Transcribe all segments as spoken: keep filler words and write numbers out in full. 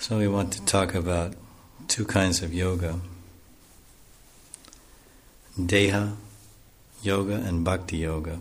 So we want to talk about two kinds of yoga. Deha yoga and bhakti yoga.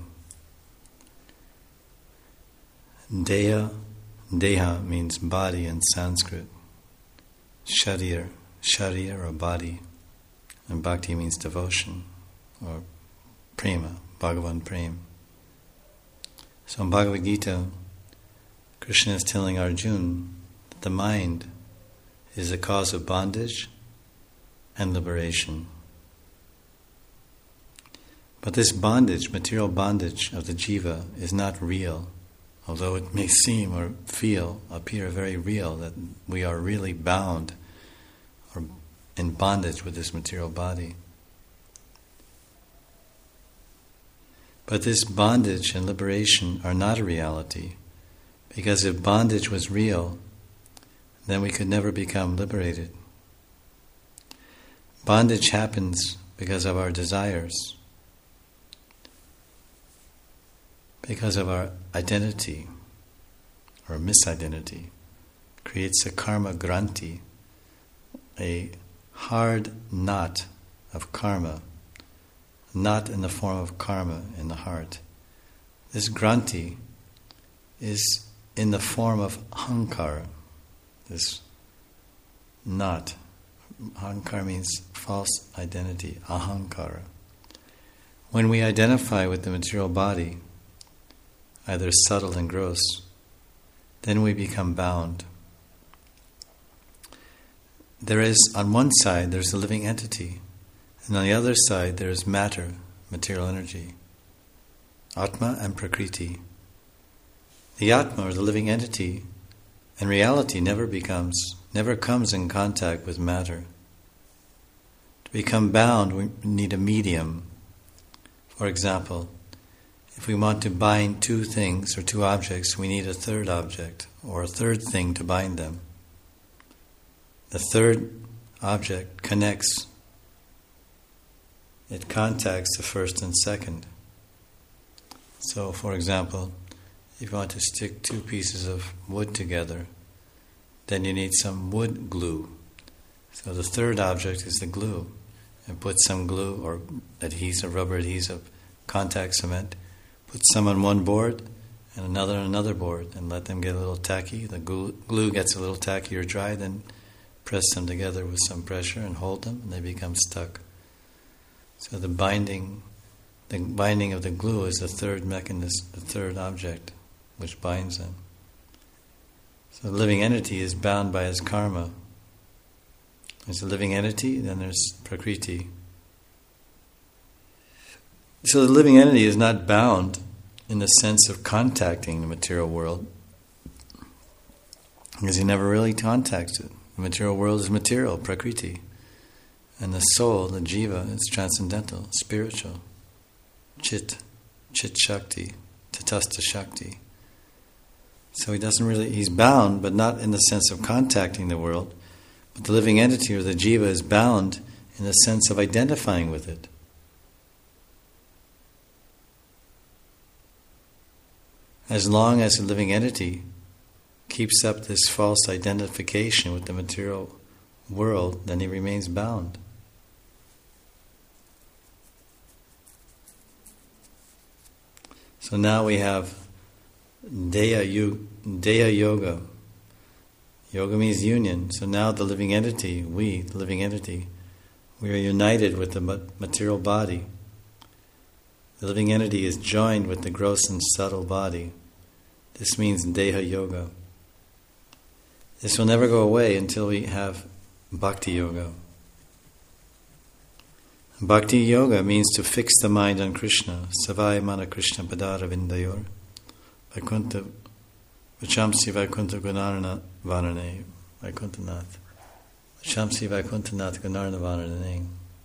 Deha, deha means body in Sanskrit. Sharir, sharir or body. And bhakti means devotion or prema, Bhagavan prem. So in Bhagavad Gita, Krishna is telling Arjuna that the mind is the cause of bondage and liberation. But this bondage, material bondage of the jiva, is not real, although it may seem or feel, appear very real, that we are really bound or in bondage with this material body. But this bondage and liberation are not a reality, because if bondage was real, then we could never become liberated. Bondage happens because of our desires, because of our identity or misidentity. Creates a karma granti, a hard knot of karma, knot in the form of karma in the heart. This granti is in the form of ahankara, this knot. Ahankara means false identity, ahankara. When we identify with the material body, either subtle and gross, then we become bound. There is, on one side, there's a living entity, and on the other side, there is matter, material energy, Atma and Prakriti. The Atma, or the living entity, in reality never becomes, never comes in contact with matter. To become bound, we need a medium. For example, if we want to bind two things or two objects, we need a third object or a third thing to bind them. The third object connects. It contacts the first and second. So, for example, if you want to stick two pieces of wood together, then you need some wood glue. So the third object is the glue. And put some glue or adhesive, rubber adhesive, contact cement, put some on one board and another on another board, and let them get a little tacky. The glue, glue gets a little tacky or dry, then press them together with some pressure and hold them, and they become stuck. So the binding, the binding of the glue is the third mechanism, the third object which binds them. So the living entity is bound by his karma. There's a living entity, then there's Prakriti. So the living entity is not bound in the sense of contacting the material world, because he never really contacts it. The material world is material, Prakriti. And the soul, the jiva, is transcendental, spiritual. Chit, Chit Shakti, Tatastha Shakti. So he doesn't really, he's bound, but not in the sense of contacting the world. But the living entity, or the jiva, is bound in the sense of identifying with it. As long as the living entity keeps up this false identification with the material world, then he remains bound. So now we have Deha, yu, Deha Yoga. Yoga means union. So now the living entity, we, the living entity, we are united with the material body. The living entity is joined with the gross and subtle body. This means Deha Yoga. This will never go away until we have Bhakti Yoga. Bhakti Yoga means to fix the mind on Krishna. Savaya mana Krishna padara vindayor. Vaikuntha Vachamsi Vaikuntha Gunarana Vanane. Vaikuntha Nath. Vachamsi Vaikuntha Nath Gunarana Vanane.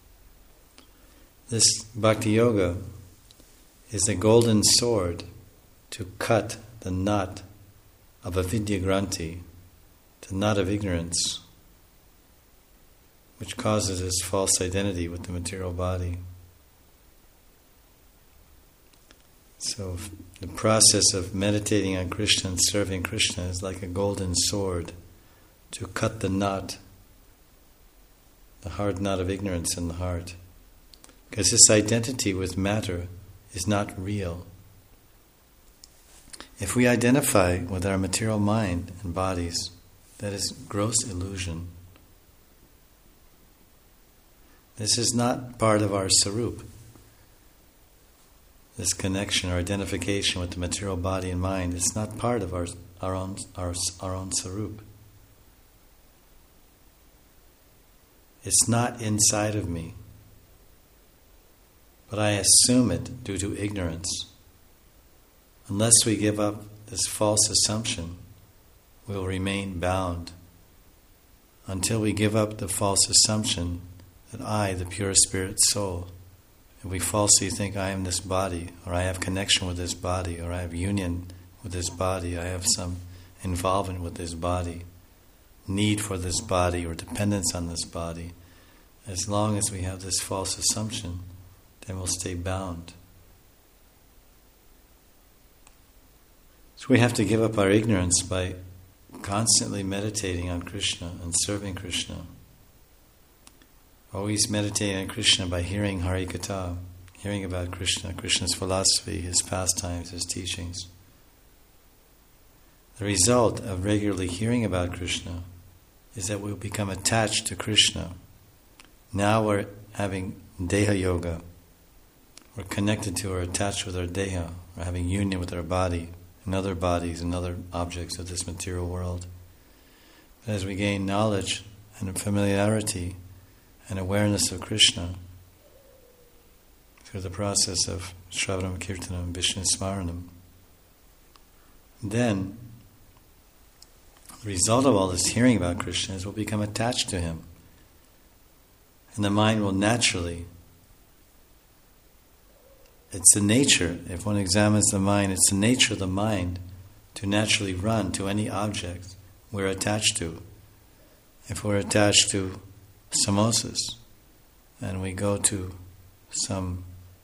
This Bhakti Yoga is the golden sword to cut the knot of avidya granti, the knot of ignorance, which causes this false identity with the material body. So the process of meditating on Krishna and serving Krishna is like a golden sword to cut the knot, the hard knot of ignorance in the heart. Because this identity with matter is not real. If we identify with our material mind and bodies, that is gross illusion. This is not part of our sarup. This connection or identification with the material body and mind, it's not part of our our own our, our own sarup. It's not inside of me. But I assume it due to ignorance. Unless we give up this false assumption, we'll remain bound. Until we give up the false assumption that I, the pure spirit soul, if we falsely think I am this body, or I have connection with this body, or I have union with this body, I have some involvement with this body, need for this body, or dependence on this body, as long as we have this false assumption, then we'll stay bound. So we have to give up our ignorance by constantly meditating on Krishna and serving Krishna. Always meditating on Krishna by hearing Hari Katha, hearing about Krishna, Krishna's philosophy, his pastimes, his teachings. The result of regularly hearing about Krishna is that we'll become attached to Krishna. Now we're having Deha Yoga. We're connected to or attached with our Deha. We're having union with our body and other bodies and other objects of this material world. But as we gain knowledge and familiarity and awareness of Krishna through the process of Shravanam, Kirtanam, Vishnu Smaranam, then the result of all this hearing about Krishna is we'll become attached to him. And the mind will naturally, it's the nature, if one examines the mind, it's the nature of the mind to naturally run to any object we're attached to. If we're attached to samosas, and we go to some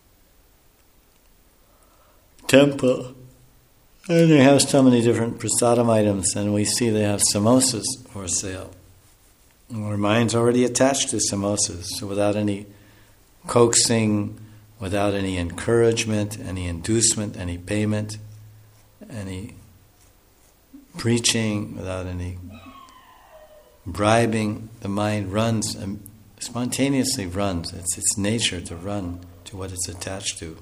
temple, and they have so many different prasadam items, and we see they have samosas for sale. And our mind's already attached to samosas, so without any coaxing, without any encouragement, any inducement, any payment, any preaching, without any bribing, the mind runs, and spontaneously runs. It's its nature to run to what it's attached to.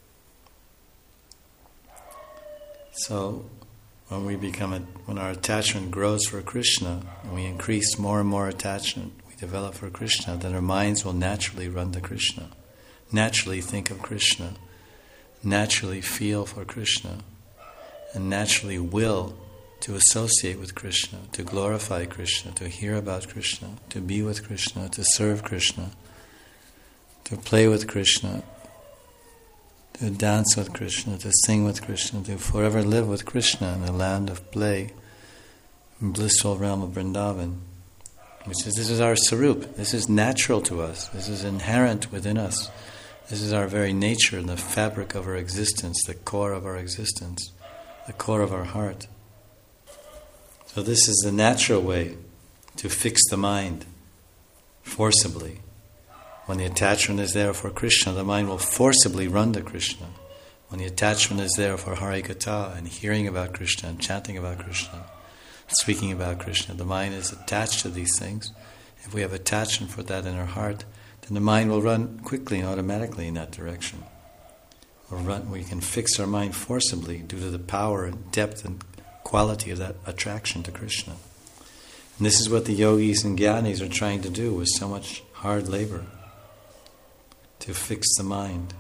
So, when we become a, when our attachment grows for Krishna, and we increase more and more attachment we develop for Krishna, then our minds will naturally run to Krishna, naturally think of Krishna, naturally feel for Krishna, and naturally will to associate with Krishna, to glorify Krishna, to hear about Krishna, to be with Krishna, to serve Krishna, to play with Krishna, to dance with Krishna, to sing with Krishna, to forever live with Krishna in the land of play, blissful realm of Vrindavan. Which is, this is our sarup. This is natural to us. This is inherent within us. This is our very nature, the fabric of our existence, the core of our existence, the core of our heart. So this is the natural way to fix the mind forcibly. When the attachment is there for Krishna, the mind will forcibly run to Krishna. When the attachment is there for Hari Katha and hearing about Krishna and chanting about Krishna, speaking about Krishna, the mind is attached to these things. If we have attachment for that in our heart, then the mind will run quickly and automatically in that direction. Or run, we can fix our mind forcibly due to the power and depth and quality of that attraction to Krishna. And this is what the yogis and jnanis are trying to do with so much hard labor, to fix the mind.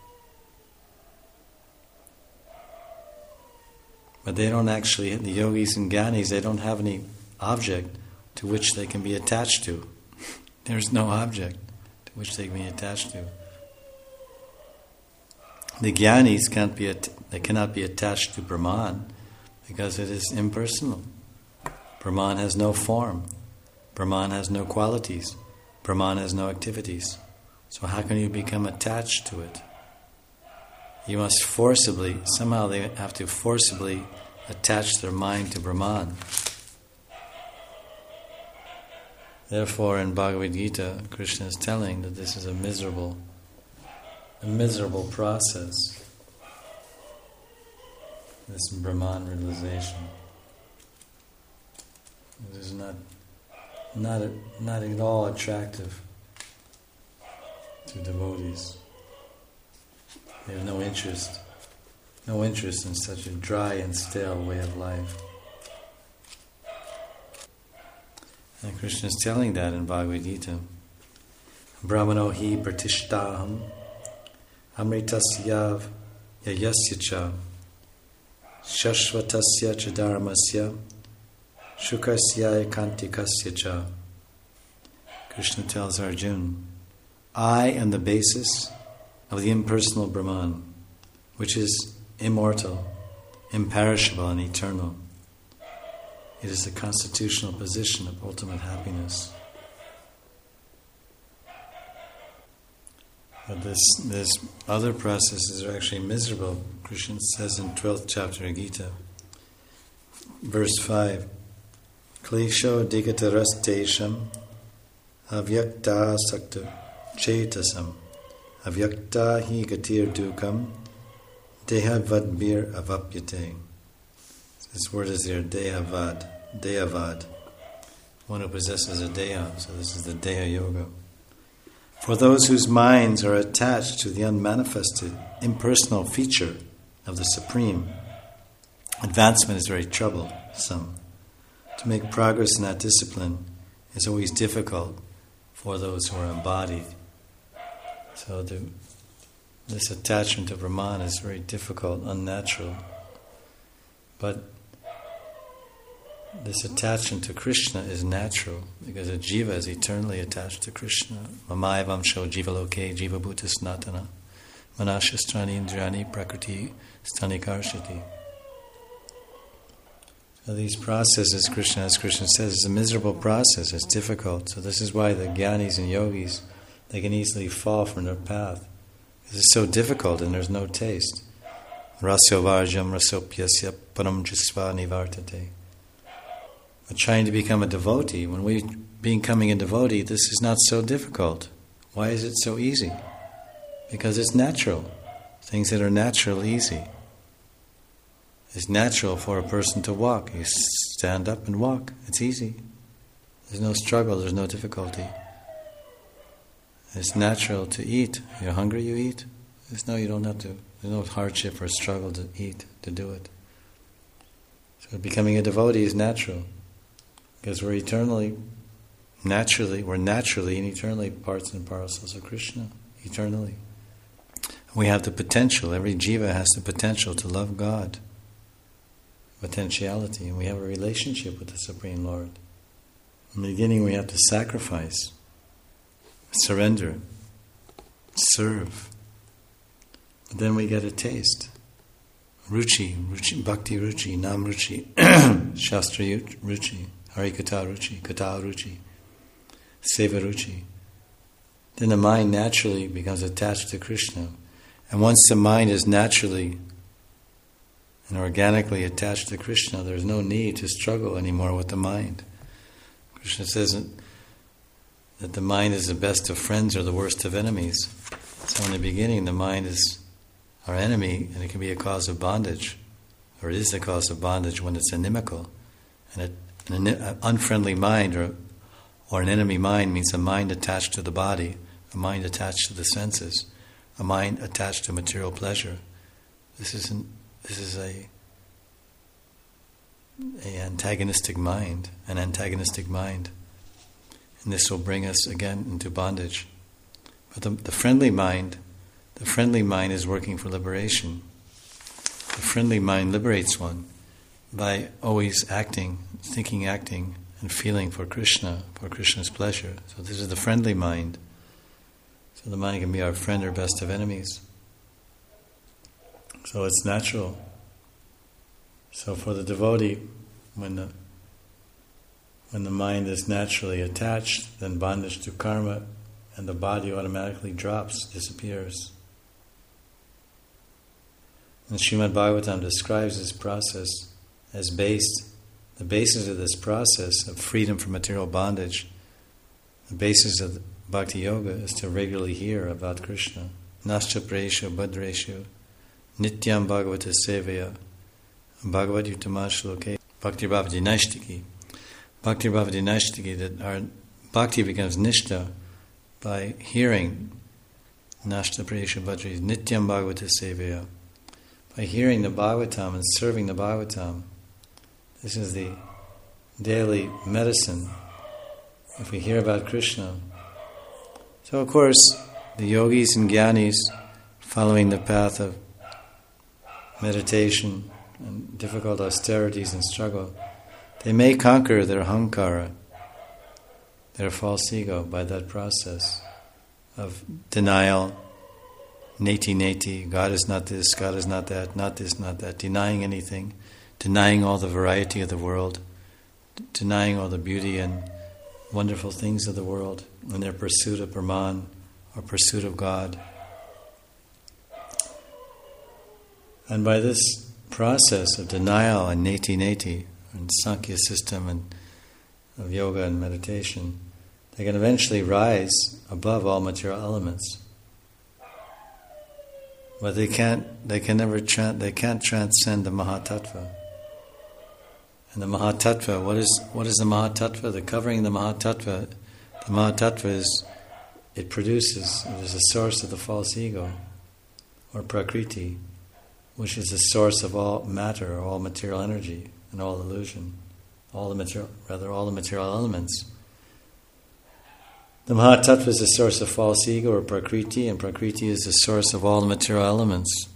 But they don't actually, the yogis and jnanis, they don't have any object to which they can be attached to. There's no object to which they can be attached to. The jnanis can't be, they cannot be attached to Brahman because it is impersonal. Brahman has no form. Brahman has no qualities. Brahman has no activities. So how can you become attached to it? You must forcibly, somehow they have to forcibly attach their mind to Brahman. Therefore, in Bhagavad Gita, Krishna is telling that this is a miserable, a miserable process, this Brahman realization. This is not, not, not at all attractive to devotees. They have no interest, no interest in such a dry and stale way of life. And Krishna is telling that in Bhagavad Gita. Brahmano hi pratishtaham amritasya yayasya cha shashvatasya cha dharmasya shukasya ekantikasya cha. Krishna tells Arjuna, I am the basis of the impersonal Brahman, which is immortal, imperishable and eternal. It is the constitutional position of ultimate happiness. But this, this other processes are actually miserable. Krishna says in twelfth chapter of Gita, verse five, Klesho digatarastesham avyakta sakta chetasam avyakta hi gatir dukam dehavadbir avapyate. This word is here, dehavad, dehavad, one who possesses a deha, so this is the deha yoga. For those whose minds are attached to the unmanifested, impersonal feature of the Supreme, advancement is very troublesome. To make progress in that discipline is always difficult for those who are embodied. So the, this attachment to Brahman is very difficult, unnatural. But this attachment to Krishna is natural because a jiva is eternally attached to Krishna. Mamayavam sho jivaloke jiva bhuta snatana manashastrani indrani prakriti stanikarshati. So these processes, Krishna, as Krishna says, is a miserable process. It's difficult. So this is why the jnanis and yogis, they can easily fall from their path. Because it's so difficult and there's no taste. Rasyo varjam rasopyasya param jisva nivartate. But trying to become a devotee, when we becoming a devotee, this is not so difficult. Why is it so easy? Because it's natural. Things that are natural, easy. It's natural for a person to walk. You stand up and walk. It's easy. There's no struggle, there's no difficulty. It's natural to eat. You're hungry, you eat. There's no, you don't have to. There's no hardship or struggle to eat, to do it. So becoming a devotee is natural. Because we're eternally, naturally, we're naturally and eternally parts and parcels of Krishna, eternally. We have the potential, every jiva has the potential to love God, potentiality, and we have a relationship with the Supreme Lord. In the beginning we have to sacrifice, surrender, serve. But then we get a taste. Ruchi, ruchi, bhakti ruchi, nam ruchi, shastra ruchi. Harikata ruchi, kata ruchi, seva ruchi. Then the mind naturally becomes attached to Krishna. And once the mind is naturally and organically attached to Krishna, there's no need to struggle anymore with the mind. Krishna says that the mind is the best of friends or the worst of enemies. So in the beginning, the mind is our enemy and it can be a cause of bondage, or it is the cause of bondage when it's inimical. And it An unfriendly mind or, or an enemy mind means a mind attached to the body, a mind attached to the senses, a mind attached to material pleasure. This is an, this is a, a antagonistic mind, an antagonistic mind. And this will bring us again into bondage. But the, the friendly mind, the friendly mind is working for liberation. The friendly mind liberates one by always acting, thinking, acting, and feeling for Krishna, for Krishna's pleasure. So this is the friendly mind. So the mind can be our friend or best of enemies. So it's natural. So for the devotee, when the when the mind is naturally attached, then bondage to karma, and the body automatically drops, disappears. And Srimad Bhagavatam describes this process as based, the basis of this process of freedom from material bondage The basis of Bhakti Yoga is to regularly hear about Krishna. Nascha Preshu Bhadreshu Nityam Bhagavata Sevaya Bhagavad Utama Shloke Bhakti Bhavati Naishtiki. Bhakti Bhavati Naishtiki, that our bhakti becomes nishta by hearing Nashta Preshu Bhadreshu Nityam Bhagavata Sevaya. By hearing the Bhagavatam and serving the Bhagavatam. This is the daily medicine if we hear about Krishna. So of course, the yogis and jnanis following the path of meditation and difficult austerities and struggle, they may conquer their ahankara, their false ego, by that process of denial, neti neti, God is not this, God is not that, not this, not that, denying anything, denying all the variety of the world, d- denying all the beauty and wonderful things of the world in their pursuit of Brahman or pursuit of God. And by this process of denial and neti neti, and Sankhya system and of yoga and meditation, they can eventually rise above all material elements. But they can't. They can never. Tra- they can't transcend the Mahatattva. And the Mahatattva. What is? What is the Mahatattva? The covering of the Mahatattva. The Mahatattva is. It produces. It is a source of the false ego, or Prakriti, which is the source of all matter, all material energy, and all illusion, all the material. Rather, all the material elements. The Mahatattva is the source of false ego or Prakriti, and Prakriti is the source of all the material elements.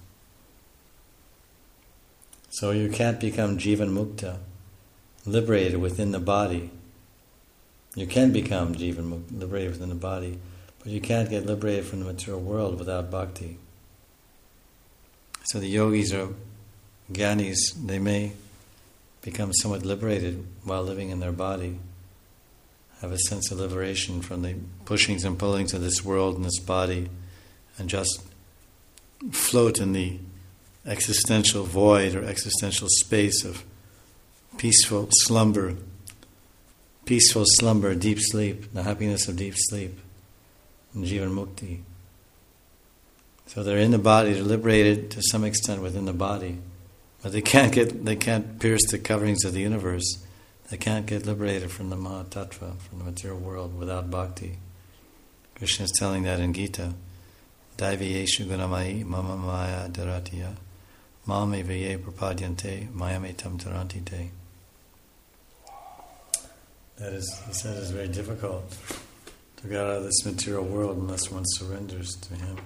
So you can't become Jivan Mukta, liberated within the body. You can become Jivan Mukta, liberated within the body, but you can't get liberated from the material world without bhakti. So the yogis or jnanis, they may become somewhat liberated while living in their body, have a sense of liberation from the pushings and pullings of this world and this body, and just float in the existential void or existential space of peaceful slumber, peaceful slumber, deep sleep, the happiness of deep sleep, and Jivan Mukti. So they're in the body, they're liberated to some extent within the body, but they can't get, they can't pierce the coverings of the universe. They can't get liberated from the Mahatattva, from the material world, without bhakti. Krishna is telling that in Gita. Daiviyeshu gunamai mama maya dharatiya mame vaye prapadyante mayame tam tarantite. That is, he said, is very difficult to get out of this material world unless one surrenders to him.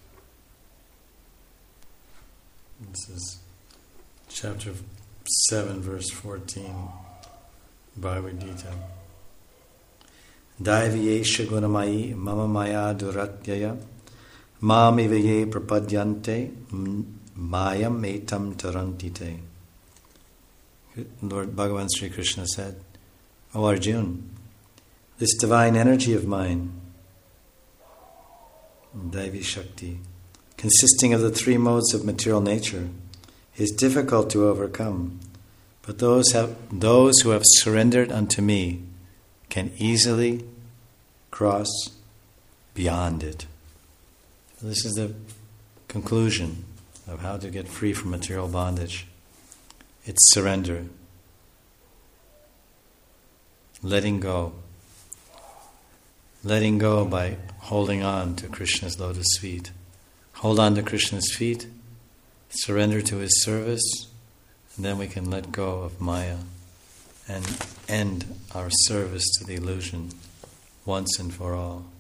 This is chapter seven, verse fourteen. Bhagavad Gita. Daiviyesha gunamayi mama maya duratyaya mamivaye prapadyante mayam etam tarantite. Lord Bhagavan Sri Krishna said, O Arjuna, this divine energy of mine, Daivi Shakti, consisting of the three modes of material nature, is difficult to overcome. But those have those who have surrendered unto me can easily cross beyond it. So this is the conclusion of how to get free from material bondage. It's surrender. Letting go. Letting go by holding on to Krishna's lotus feet. Hold on to Krishna's feet, surrender to his service, and then we can let go of Maya and end our service to the illusion once and for all.